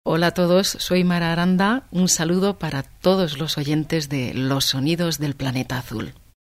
Hola a todos, soy Mara Aranda. Un saludo para todos los oyentes de Los Sonidos del Planeta Azul.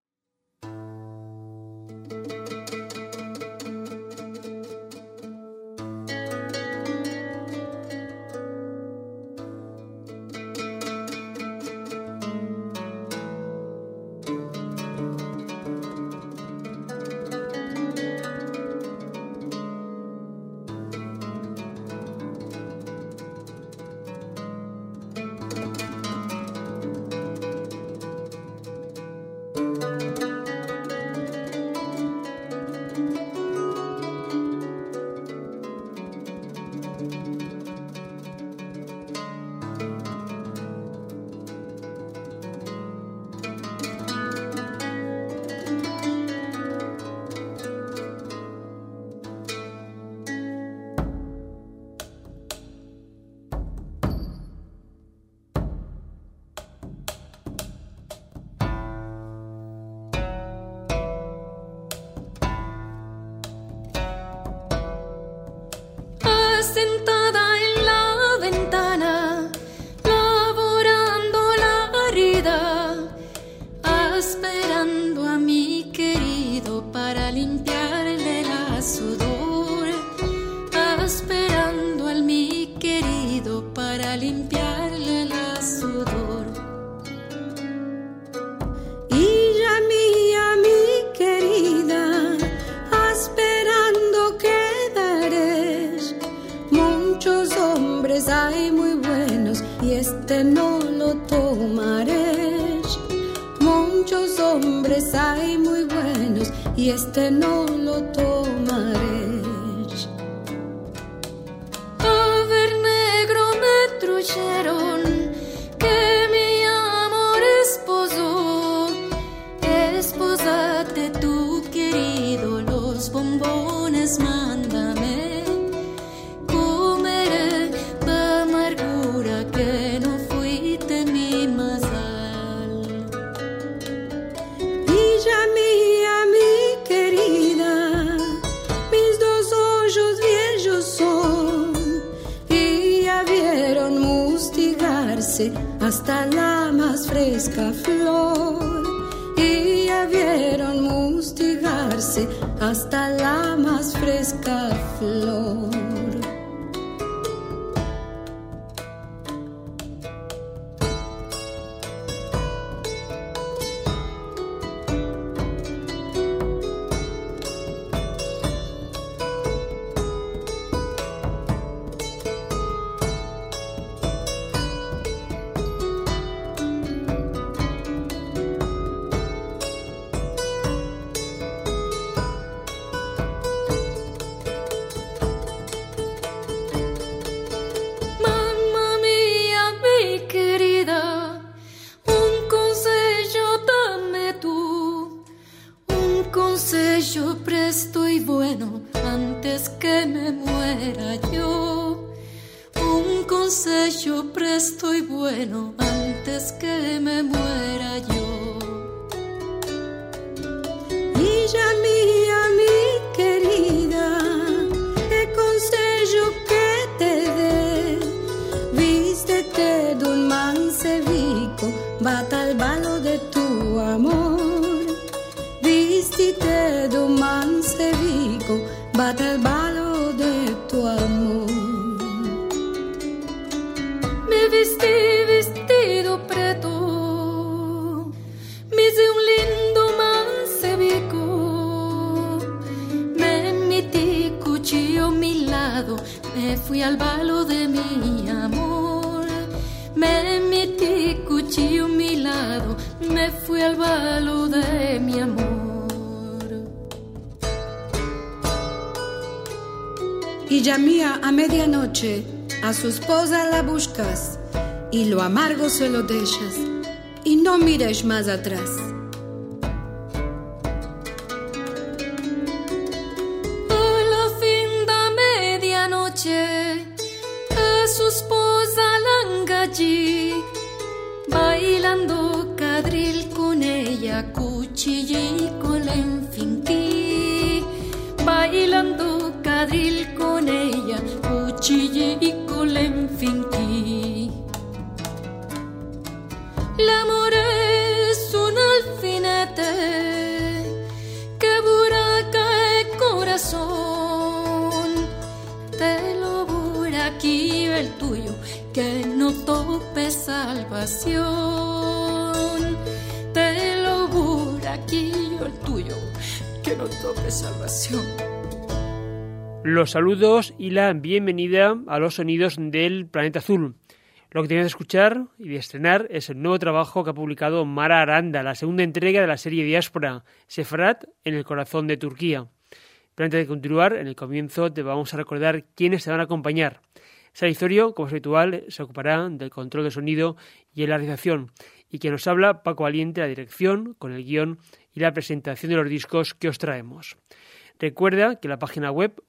Hasta la más fresca flor, y ya vieron mustigarse hasta la más fresca flor. Y llamía a medianoche, a su esposa la buscas, y lo amargo se lo dejas, y no mires más atrás. A la fin da medianoche, a su esposa l'angaggi, bailando cadril con ella, cuchillico le enfinquí, bailando cadril con ella, cuchillico le enfinquí. finquí. El amor es un alfinete que buraca el corazón. Te lo buraquí el tuyo, que no tope salvación. Te lo buraquillo el tuyo, que no tope salvación. Los saludos y la bienvenida a los sonidos del Planeta Azul. Lo que tienes de escuchar y de estrenar es el nuevo trabajo que ha publicado Mara Aranda, la segunda entrega de la serie Diáspora, Sefarat en el corazón de Turquía. Pero antes de continuar, en el comienzo te vamos a recordar quiénes te van a acompañar. Sara Izorio, como es habitual, se ocupará del control de sonido y de la realización. Y quien nos habla, Paco Valiente, la dirección, con el guión y la presentación de los discos que os traemos. Recuerda que la página web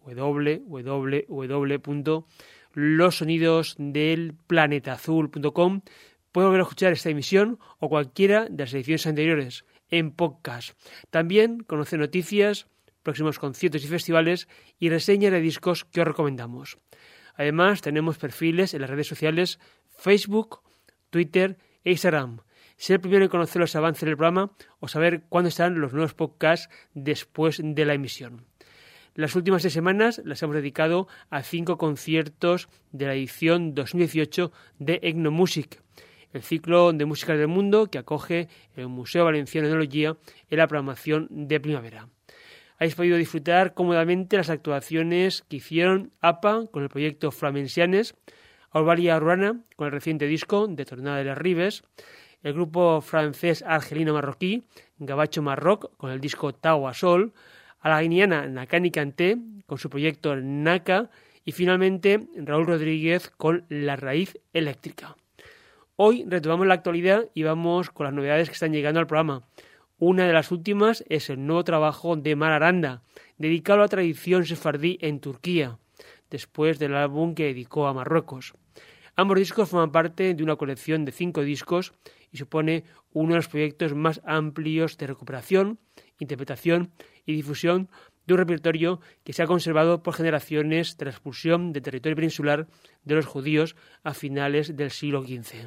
www.losonidosdelplanetazul.com puede volver a escuchar esta emisión o cualquiera de las ediciones anteriores en podcast. También conoce noticias, próximos conciertos y festivales y reseñas de discos que os recomendamos. Además, tenemos perfiles en las redes sociales Facebook, Twitter e Instagram. Ser el primero en conocer los avances del programa o saber cuándo estarán los nuevos podcasts después de la emisión. Las últimas 6 semanas las hemos dedicado a 5 conciertos de la edición 2018 de Etnomusic, el ciclo de músicas del mundo que acoge el Museo Valenciano de Etnología en la programación de primavera. Habéis podido disfrutar cómodamente las actuaciones que hicieron APA con el proyecto Flamensianes, Orvalia Ruana con el reciente disco de Tornada de las Ribes, el grupo francés argelino-marroquí Gabacho Marroc con el disco Tawa Sol, a la guineana Nakani Kanté con su proyecto Naka y finalmente Raúl Rodríguez con La Raíz Eléctrica. Hoy retomamos la actualidad y vamos con las novedades que están llegando al programa. Una de las últimas es el nuevo trabajo de Mara Aranda, dedicado a la tradición sefardí en Turquía, después del álbum que dedicó a Marruecos. Ambos discos forman parte de una colección de 5 discos y supone uno de los proyectos más amplios de recuperación, interpretación y difusión de un repertorio que se ha conservado por generaciones de la expulsión del territorio peninsular de los judíos a finales del siglo XV.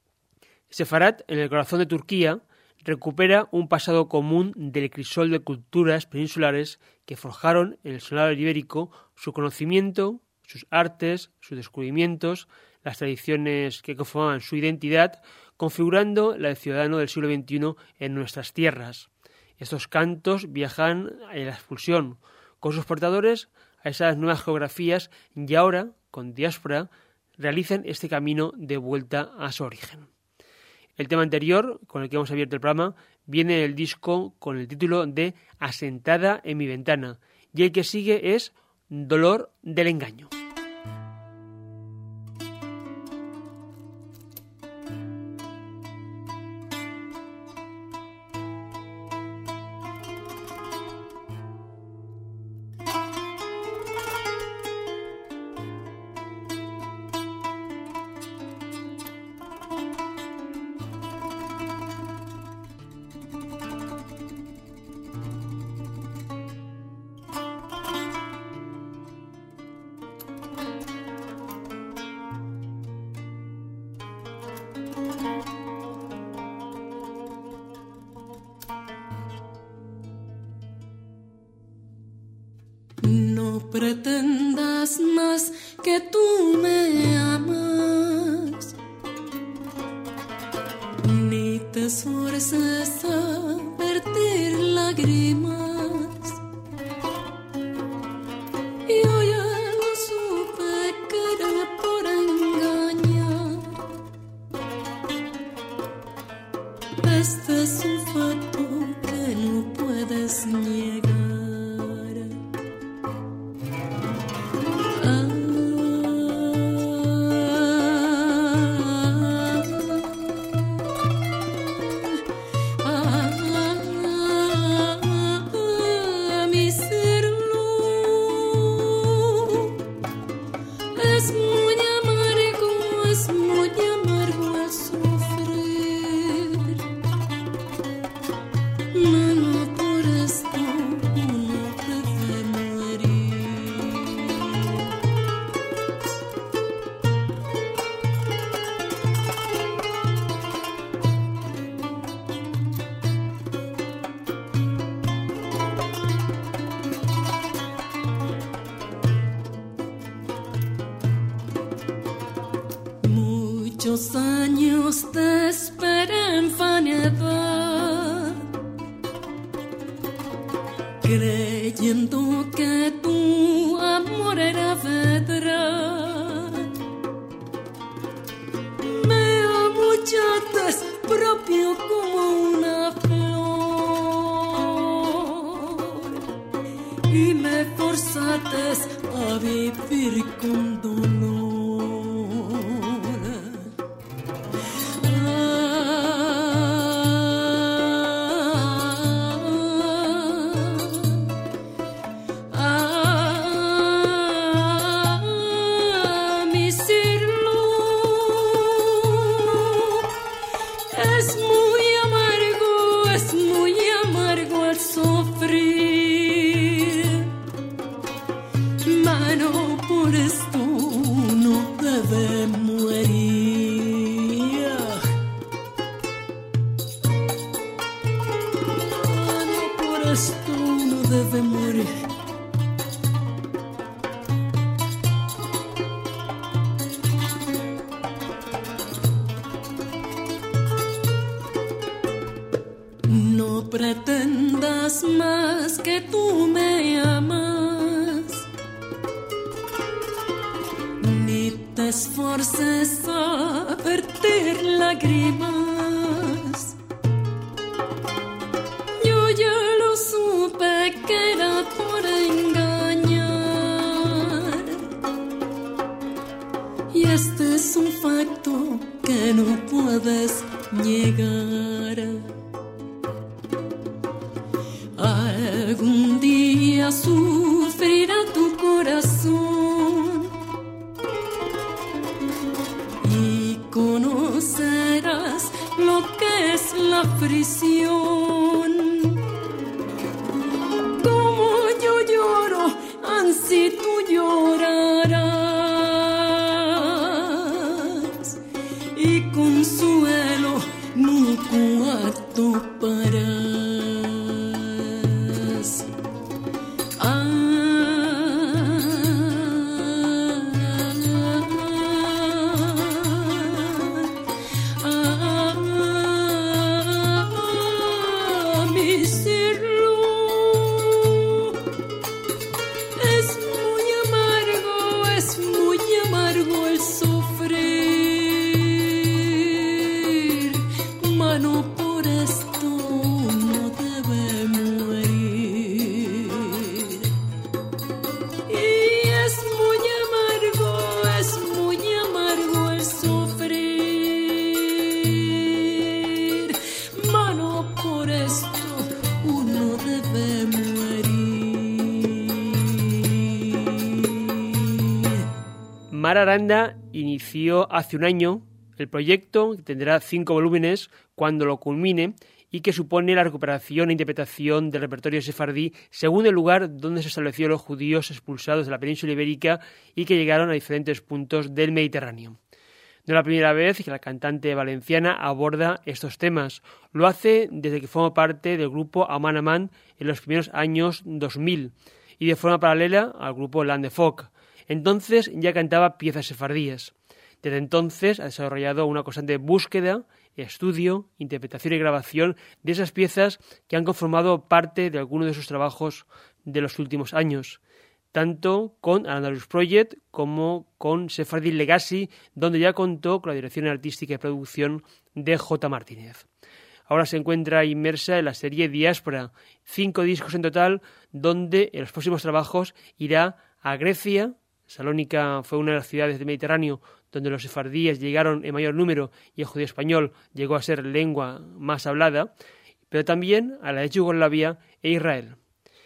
Sefarat, en el corazón de Turquía, recupera un pasado común del crisol de culturas peninsulares que forjaron en el sonado ibérico su conocimiento, sus artes, sus descubrimientos, las tradiciones que conformaban su identidad, configurando la del ciudadano del siglo XXI en nuestras tierras. Estos cantos viajan en la expulsión, con sus portadores a esas nuevas geografías y ahora, con Diáspora, realizan este camino de vuelta a su origen. El tema anterior, con el que hemos abierto el programa, viene del disco con el título de Asentada en mi ventana, y el que sigue es Dolor del engaño. No pretendas más que tú me amas, ni te esfuerces a vertir lágrimas. Yo ya lo supe que era por engañar. Este es un facto que no puedes negar. muchos años te esperé en vanidad, creyendo que tu amor era verdad. Me amuchaste propio como una flor y me forzaste a vivir con dolor. No pretendas más que tú me amas, ni te esforces a verter lágrimas. Yo ya lo supe que era por engañar, y este es un facto que no puedes negar. Algún día sufrirá tu corazón y conocerás lo que es la fricción. Como yo lloro, ansí tú llorarás, y consuelo no cuarto para. Mar Aranda inició hace un año el proyecto, que tendrá 5 volúmenes cuando lo culmine, y que supone la recuperación e interpretación del repertorio sefardí según el lugar donde se establecieron los judíos expulsados de la península ibérica y que llegaron a diferentes puntos del Mediterráneo. No es la primera vez que la cantante valenciana aborda estos temas. Lo hace desde que forma parte del grupo Aman Aman en los primeros años 2000 y de forma paralela al grupo Land de Folk. Entonces ya cantaba piezas sefardíes. Desde entonces ha desarrollado una constante búsqueda, estudio, interpretación y grabación de esas piezas que han conformado parte de algunos de sus trabajos de los últimos años, tanto con Al-Andalus Project como con Sephardi Legacy, donde ya contó con la dirección artística y producción de J. Martínez. Ahora se encuentra inmersa en la serie Diáspora, 5 discos en total, donde en los próximos trabajos irá a Grecia. Salónica fue una de las ciudades del Mediterráneo donde los sefardíes llegaron en mayor número y el judío español llegó a ser lengua más hablada, pero también a la de Yugoslavia e Israel.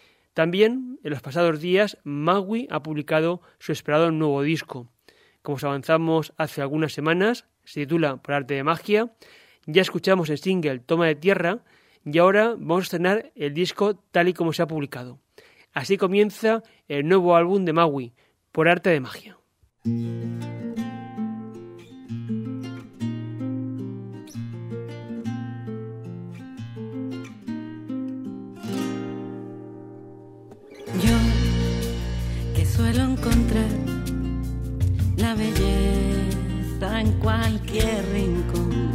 También en los pasados días Magui ha publicado su esperado nuevo disco. Como os avanzamos hace algunas semanas, se titula Por arte de magia. Ya escuchamos el single Toma de tierra y ahora vamos a estrenar el disco tal y como se ha publicado. Así comienza el nuevo álbum de Magui, Por arte de magia. Yo, que suelo encontrar la belleza encontrarla en cualquier rincón.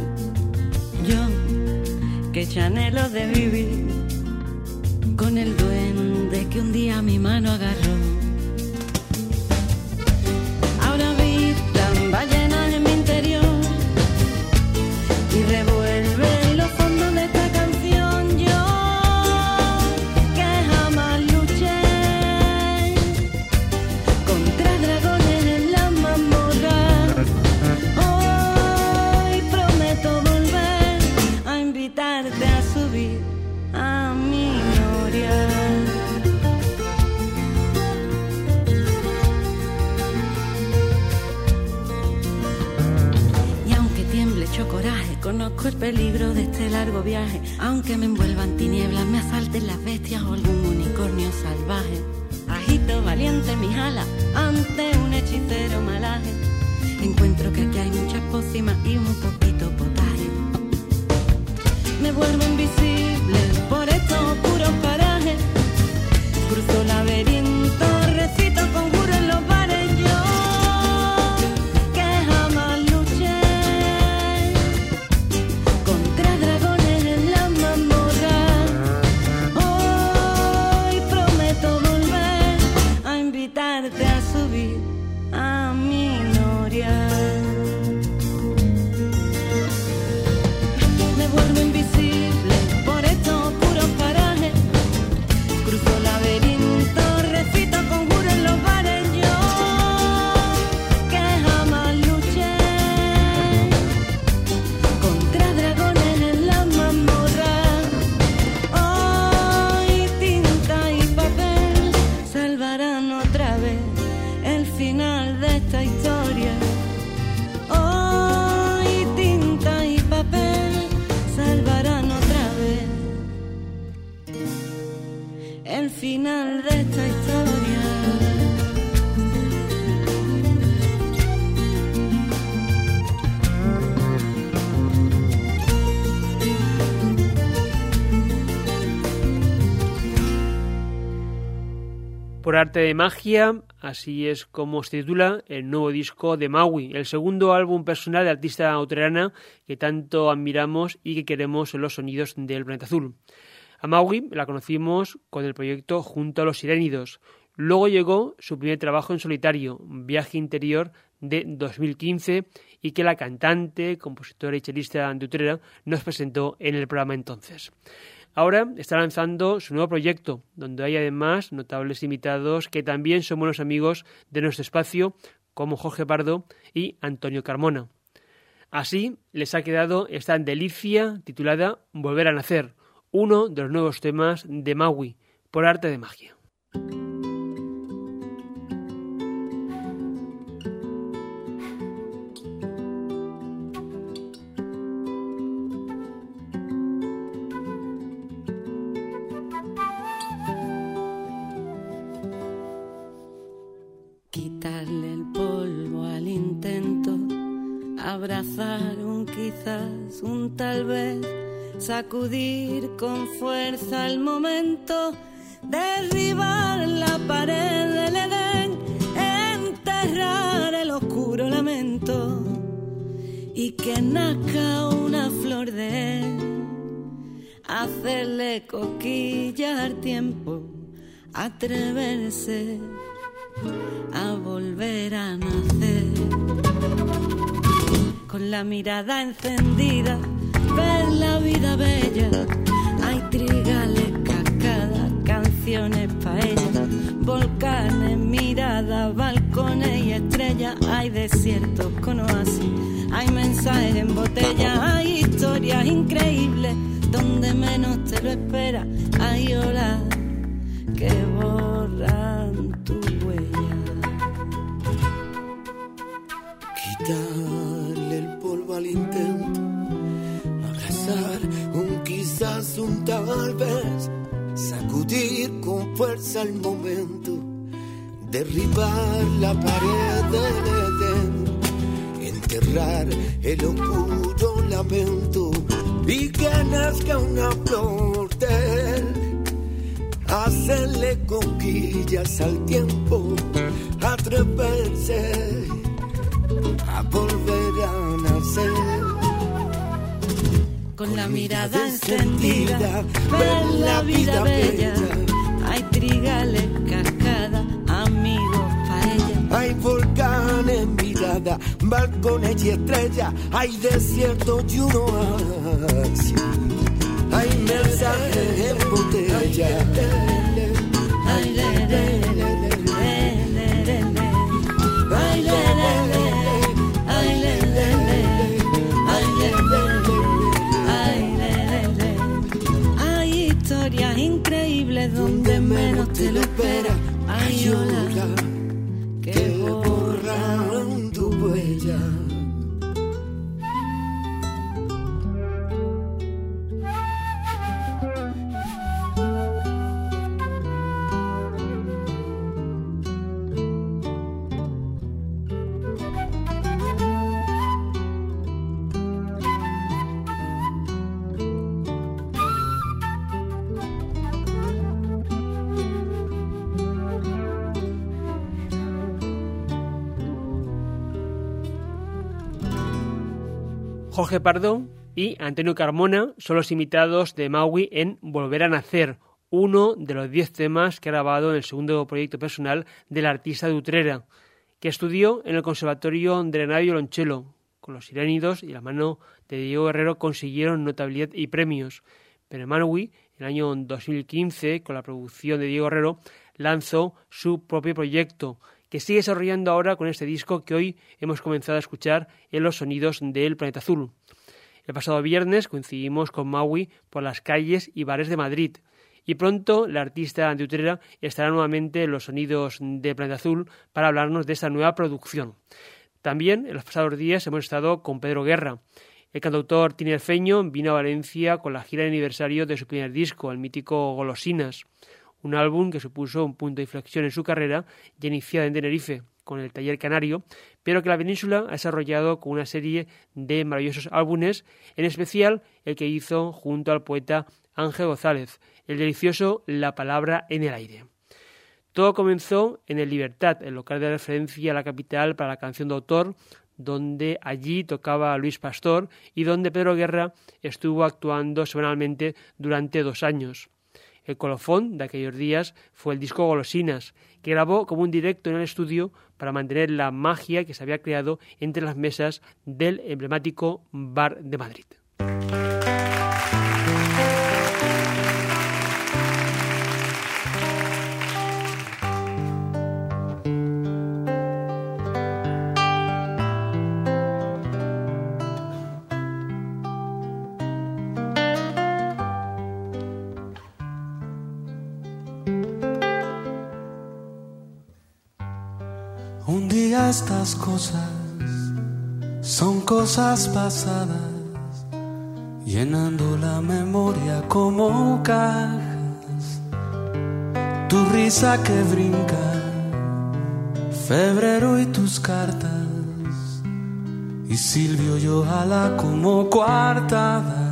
Yo, que echa anhelo de vivir con el duende que un día mi mano agarró. Ahora habitan ballenas en mi interior y revuelven los fondos de esta canción. Yo, que jamás luché contra dragones en la mazmorra, hoy prometo volver a invitarte a subir a mi noria. Y aunque tiemble echo coraje, conozco el peligro de este largo viaje. Aunque me envuelvan tinieblas, me asalten las bestias o algún unicornio salvaje, agito valiente mis alas ante un hechicero malaje. Encuentro que aquí hay muchas pócimas y un poquito potaje. Me vuelvo invisible por estos oscuros parajes, cruzo laberintos, recito conjuros en los bares. Yo, que jamás luché contra dragones en la mazmorra, hoy prometo volver a invitarte a subir a mi noria. Me vuelvo invisible por estos oscuros parajes, cruzo laberintos, recito conjuros en los bares. Yo, que jamás luché contra dragones en la mazmorra, hoy tinta y papel salvarán otra vez el final de esta historia. Hoy tinta y papel salvarán otra vez el final de esta historia. Por arte de magia, así es como se titula el nuevo disco de Maui, el segundo álbum personal de artista utrerana que tanto admiramos y que queremos en los sonidos del Planeta Azul. A Maui la conocimos con el proyecto Junto a los Sirénidos. Luego llegó su primer trabajo en solitario, Viaje Interior, de 2015, y que la cantante, compositora y chelista de Utrera nos presentó en el programa entonces. Ahora está lanzando su nuevo proyecto, donde hay además notables invitados que también son buenos amigos de nuestro espacio, como Jorge Pardo y Antonio Carmona. Así les ha quedado esta delicia titulada Volver a Nacer, uno de los nuevos temas de Maui, por arte de magia. Quitarle el polvo al intento, abrazar un quizás, un tal vez, sacudir con fuerza el momento, derribar la pared del Edén, enterrar el oscuro lamento y que nazca una flor de él, hacerle cosquillas al tiempo, atreverse a volver a nacer. Con la mirada encendida, ver la vida bella. Hay trigales, cascadas, canciones pa' ella, volcanes, miradas, balcones y estrellas. Hay desiertos con oasis, hay mensajes en botella, hay historias increíbles donde menos te lo esperas. Hay olas que borran tu huella. Quitarle el polvo al intento, abrazar un quizás, un tal vez, sacudir con fuerza el momento, derribar la pared del Edén, enterrar el oscuro lamento y que nazca una flor de él, hacerle cosquillas al tiempo, atreverse a volver a con la mirada encendida, ver la vida bella. Hay trigales, cascadas, amigos, paella. Hay volcanes, mirada, balcones y estrellas. Hay desiertos y un oasis. Hay mensajes en botella. Ay, le, le, le, le, le, le, le, le. Ay, le, le, le. Ay, le, le, le. Ay, le, le, le. Ay, le, le, le. Hay historias increíbles donde menos te lo esperas. Hay olas que borran tu huella. Jorge Pardo y Antonio Carmona son los invitados de Maui en Volver a Nacer, uno de los 10 temas que ha grabado en el segundo proyecto personal del artista de Utrera, que estudió en el Conservatorio de Granada y Violonchelo. Con los Sirénidos y la mano de Diego Guerrero consiguieron notabilidad y premios. Pero en Maui, en el año 2015, con la producción de Diego Guerrero, lanzó su propio proyecto, que sigue desarrollando ahora con este disco que hoy hemos comenzado a escuchar en los sonidos del Planeta Azul. El pasado viernes coincidimos con Maui por las calles y bares de Madrid, y pronto la artista de Utrera estará nuevamente en los sonidos del Planeta Azul para hablarnos de esta nueva producción. También en los pasados días hemos estado con Pedro Guerra. El cantautor tinerfeño vino a Valencia con la gira de aniversario de su primer disco, el mítico Golosinas, un álbum que supuso un punto de inflexión en su carrera, ya iniciada en Tenerife con el Taller Canario, pero que la península ha desarrollado con una serie de maravillosos álbumes, en especial el que hizo junto al poeta Ángel González, el delicioso La Palabra en el Aire. Todo comenzó en el Libertad, el local de referencia a la capital para la canción de autor, donde allí tocaba Luis Pastor y donde Pedro Guerra estuvo actuando semanalmente durante 2 años. El colofón de aquellos días fue el disco Golosinas, que grabó como un directo en el estudio para mantener la magia que se había creado entre las mesas del emblemático Bar de Madrid. Un día estas cosas son cosas pasadas, llenando la memoria como cajas. Tu risa que brinca, febrero y tus cartas, y Silvio y ojalá como coartada.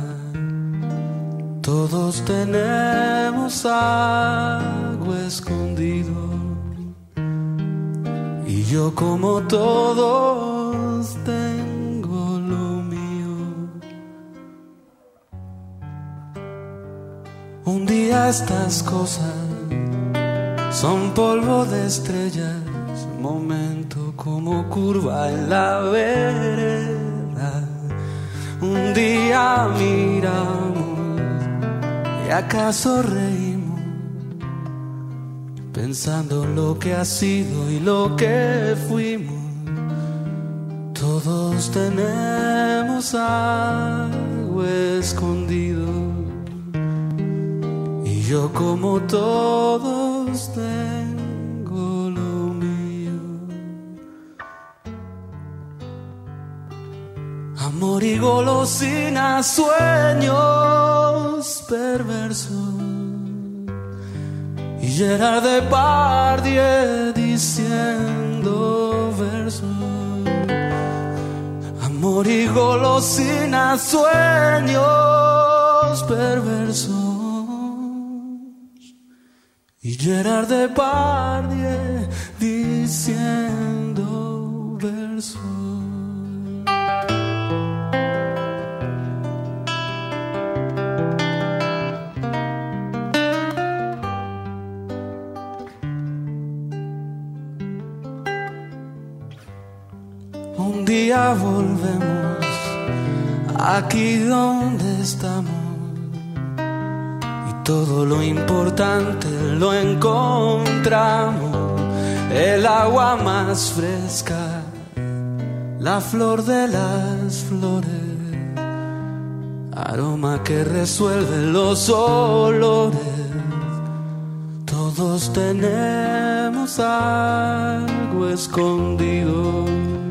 Todos tenemos algo escondido, y yo como todos tengo lo mío. Un día estas cosas son polvo de estrellas, momento como curva en la vereda. Un día miramos y acaso reímos, pensando en lo que ha sido y lo que fuimos. Todos tenemos algo escondido, y yo como todos tengo lo mío. Amor y golosinas, sueños perversos, y Gerard Depardieu diciendo versos. Amor y golosinas, sueños perversos, y Gerard Depardieu diciendo versos. nunca volvemos aquí donde estamos. Y todo lo importante lo encontramos. El agua más fresca, la flor de las flores, aroma que resuelve los olores. Todos tenemos algo escondido,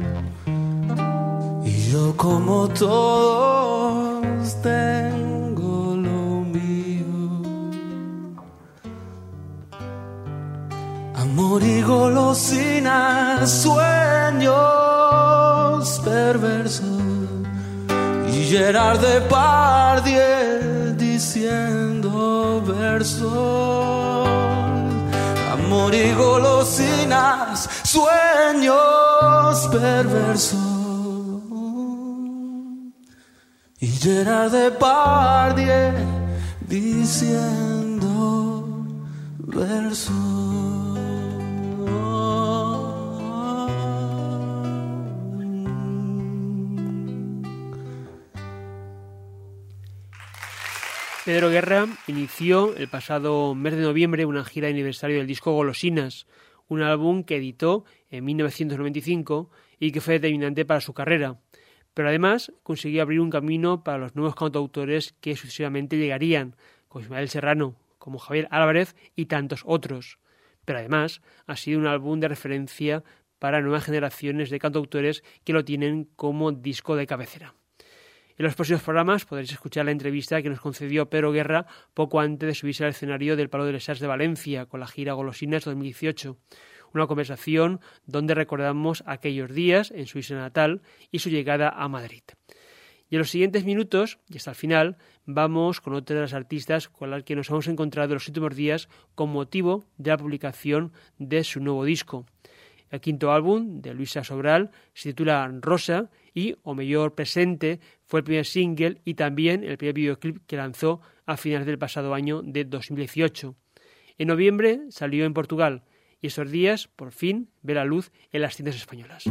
y yo como todos tengo lo mío. Amor y golosinas, sueños perversos, y Gerard Depardieu diciendo versos. Amor y golosinas, sueños perversos, y Gerard Depardieu diciendo versos. Pedro Guerra inició el pasado mes de noviembre una gira de aniversario del disco Golosinas, un álbum que editó en 1995 y que fue determinante para su carrera. Pero además consiguió abrir un camino para los nuevos cantautores que sucesivamente llegarían, como Ismael Serrano, como Javier Álvarez y tantos otros. Pero además ha sido un álbum de referencia para nuevas generaciones de cantautores que lo tienen como disco de cabecera. En los próximos programas podréis escuchar la entrevista que nos concedió Pedro Guerra poco antes de subirse al escenario del Palau de les Arts de Valencia con la gira Golosinas 2018. Una conversación donde recordamos aquellos días en su isla natal y su llegada a Madrid. Y en los siguientes minutos, y hasta el final, vamos con otra de las artistas con las que nos hemos encontrado en los últimos días con motivo de la publicación de su nuevo disco. El quinto álbum de Luisa Sobral se titula Rosa y O Mellor Presente fue el primer single y también el primer videoclip que lanzó a finales del pasado año de 2018. En noviembre salió en Portugal y estos días por fin ve la luz en las tiendas españolas.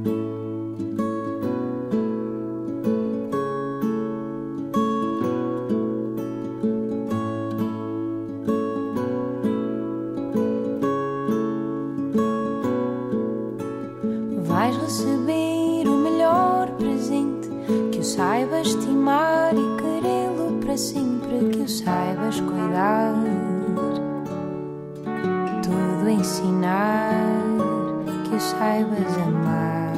Vais receber o melhor presente, que o saibas estimar e querê-lo para sempre, que o saibas cuidar, tudo ensinar, que o saibas amar.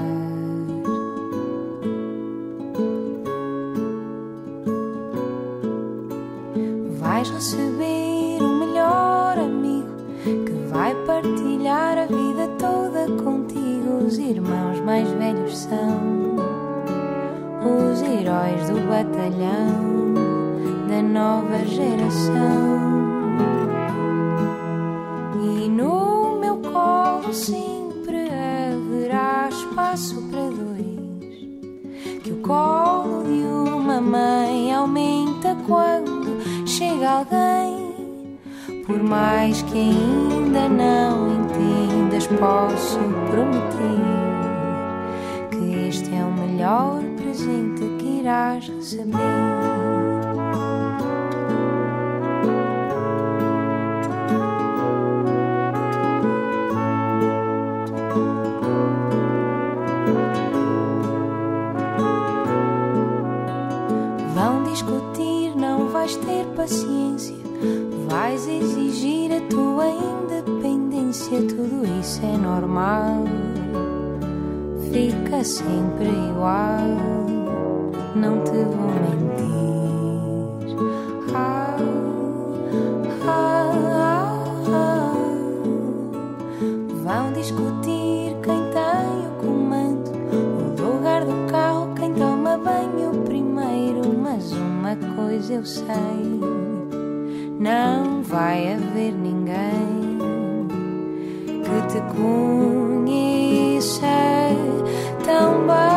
Vais receber o melhor amigo, que vai partilhar a vida toda contigo. Os irmãos mais velhos são os heróis do batalhão da nova geração. E no meu colo sempre haverá espaço para dois, que o colo de uma mãe aumenta quando chega alguém. Por mais que ainda não entendas, posso prometer que este é o melhor presente que irás receber. Vão discutir, não vais ter paciência. Vais exigir a tua independência, tudo isso é normal, fica sempre igual, não te vou mentir. Vão discutir quem tem o comando, o lugar do carro, quem toma banho primeiro, mas uma coisa eu sei, não vai haver ninguém que te conheça tão bem.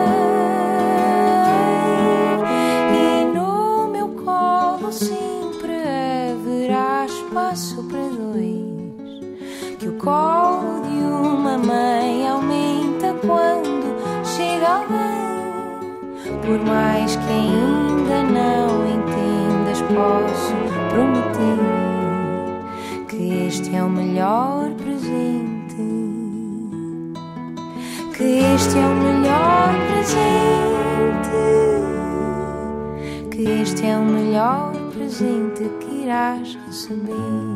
E no meu colo sempre haverá espaço para dois, que o colo de uma mãe aumenta quando chega alguém. por mais que ainda não entendas, posso prometer que este é o melhor presente, que este é o melhor presente, que este é o melhor presente que irás receber.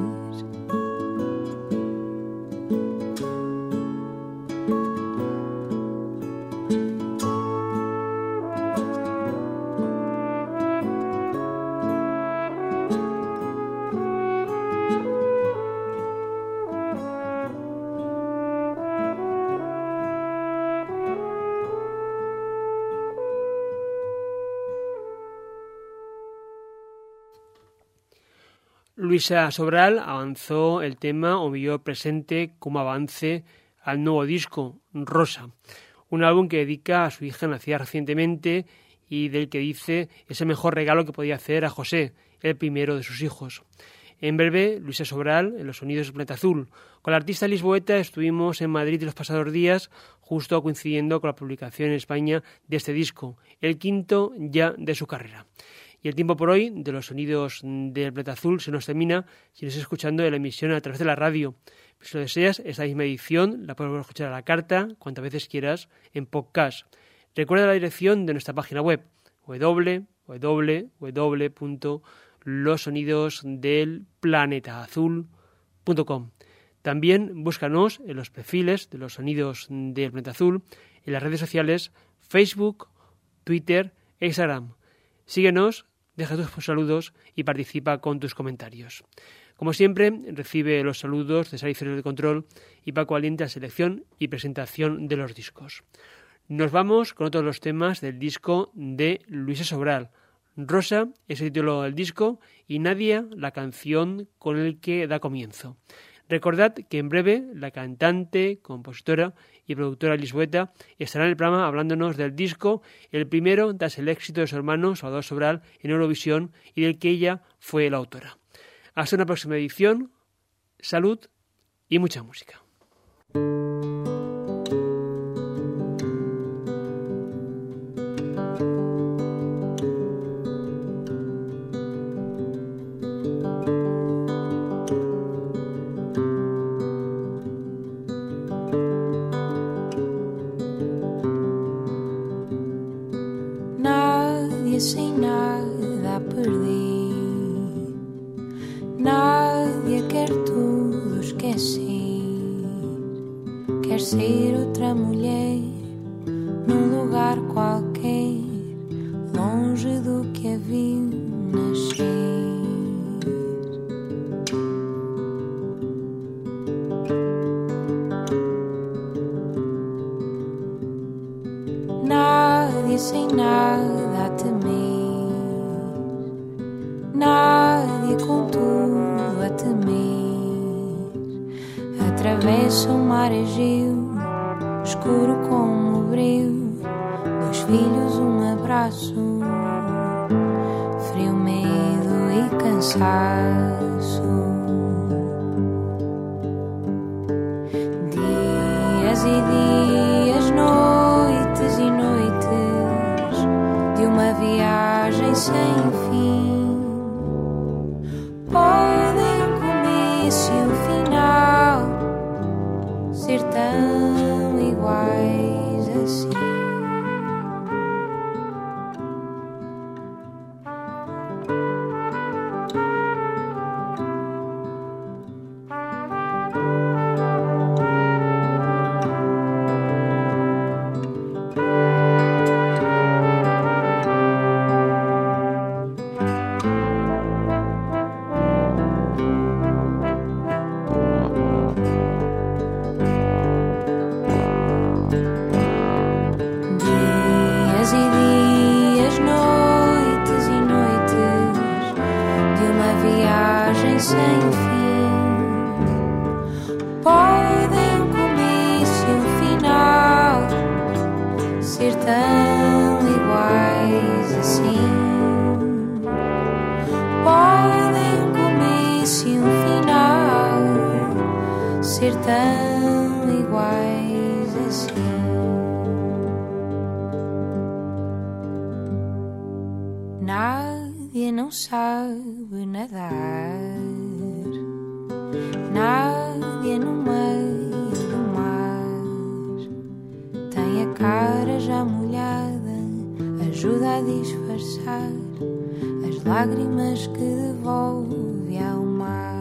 Luisa Sobral avanzó el tema o millor presente como avance al nuevo disco, Rosa, un álbum que dedica a su hija nacida recientemente y del que dice es el mejor regalo que podía hacer a José, el primero de sus hijos. En breve, Luisa Sobral, en los sonidos del planeta azul. Con la artista lisboeta estuvimos en Madrid los pasados días, justo coincidiendo con la publicación en España de este disco, el quinto ya de su carrera. Y el tiempo por hoy de los sonidos del planeta azul se nos termina si nos estás escuchando en la emisión a través de la radio. Si lo deseas, esta misma edición la puedes escuchar a la carta cuantas veces quieras en podcast. Recuerda la dirección de nuestra página web www.losonidosdelplanetaazul.com. También búscanos en los perfiles de los sonidos del planeta azul en las redes sociales Facebook, Twitter e Instagram. Síguenos, deja tus saludos y participa con tus comentarios. Como siempre, recibe los saludos de Sara Iceros de Control y Paco Valiente a selección y presentación de los discos. Nos vamos con otros los temas del disco de Luisa Sobral. Rosa es el título del disco y Nadia la canción con el que da comienzo. Recordad que en breve la cantante, compositora y productora lisboeta estará en el programa hablándonos del disco, el primero tras el éxito de su hermano Salvador Sobral en Eurovisión y del que ella fue la autora. Hasta una próxima edición, salud y mucha música. Sem nada a perder, Nádia quer tudo esquecer, quer ser outra mulher num lugar qualquer, longe do que a viu nascer. Nádia sem nada a temer, Nádia com tudo a temer, atravessa o mar Egeu, escuro como o breu, 2 filhos, um abraço, frio, medo e cansaço, dias e dias, noites e noites de uma viagem sem fim. Podem o começo e o final ser tão iguais assim. Sem fim, podem o começo e o final ser tão iguais assim. Podem o começo e o final ser tão iguais assim. Nádia não sabe nadar. Nádia no meio do mar tem a cara já molhada, ajuda a disfarçar as lágrimas que devolve ao mar.